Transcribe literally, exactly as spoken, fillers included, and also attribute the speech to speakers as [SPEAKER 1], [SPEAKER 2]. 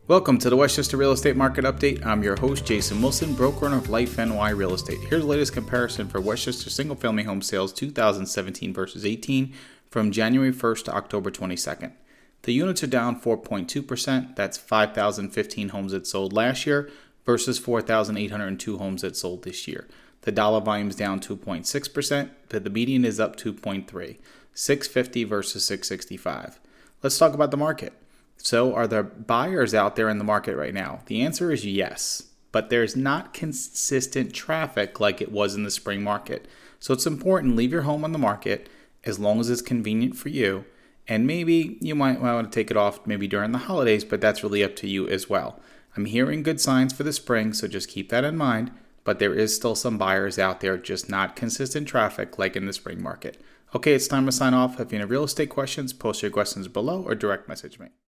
[SPEAKER 1] Welcome to the Westchester Real Estate Market Update. I'm your host, Jason Wilson, broker owner of Life N Y Real Estate. Here's the latest comparison for Westchester single-family home sales two thousand seventeen versus eighteen from January first to October twenty-second. The units are down four point two percent. That's five thousand fifteen homes that sold last year versus four thousand eight hundred two homes that sold this year. The dollar volume is down two point six percent, but the median is up two point three, six fifty versus six sixty-five. Let's talk about the market. So are there buyers out there in the market right now? The answer is yes, but there's not consistent traffic like it was in the spring market. So it's important, leave your home on the market as long as it's convenient for you. And maybe you might want to take it off maybe during the holidays, but that's really up to you as well. I'm hearing good signs for the spring, so just keep that in mind. But there is still some buyers out there, just not consistent traffic like in the spring market. Okay, it's time to sign off. If you have real estate questions, post your questions below or direct message me.